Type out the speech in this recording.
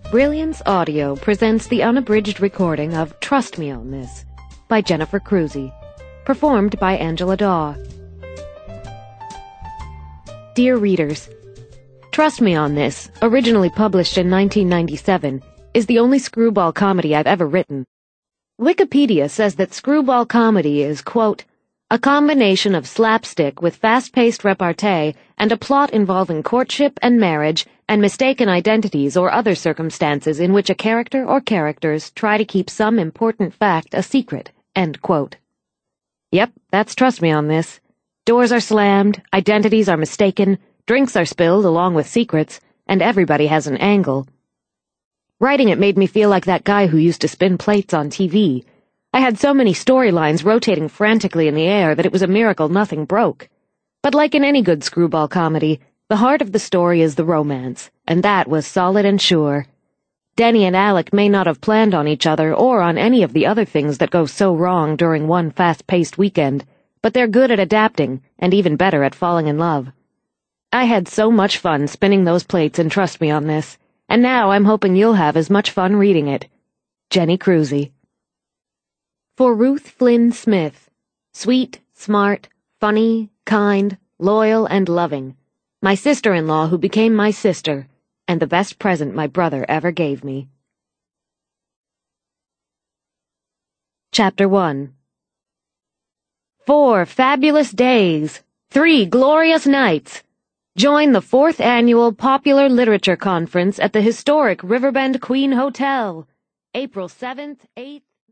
Brilliance Audio presents the unabridged recording of Trust Me on This by Jennifer Cruzy, performed by Angela Daw. Dear readers, Trust Me on This, originally published in 1997, is the only screwball comedy I've ever written. Wikipedia says that screwball comedy is, quote, a combination of slapstick with fast-paced repartee and a plot involving courtship and marriage and mistaken identities or other circumstances in which a character or characters try to keep some important fact a secret, end quote. Yep, that's Trust Me on This. Doors are slammed, identities are mistaken, drinks are spilled along with secrets, and everybody has an angle. Writing it made me feel like that guy who used to spin plates on TV. I had so many storylines rotating frantically in the air that it was a miracle nothing broke. But like in any good screwball comedy, the heart of the story is the romance, and that was solid and sure. Denny and Alec may not have planned on each other or on any of the other things that go so wrong during one fast-paced weekend, but they're good at adapting, and even better at falling in love. I had so much fun spinning those plates and Trust Me on This, and now I'm hoping you'll have as much fun reading it. Jenny Cruzy. For Ruth Flynn Smith, sweet, smart, funny, kind, loyal, and loving, my sister-in-law who became my sister, and the best present my brother ever gave me. Chapter 1. 4 fabulous days, 3 glorious nights. Join the 4th Annual Popular Literature Conference at the historic Riverbend Queen Hotel, April 7th, 8th,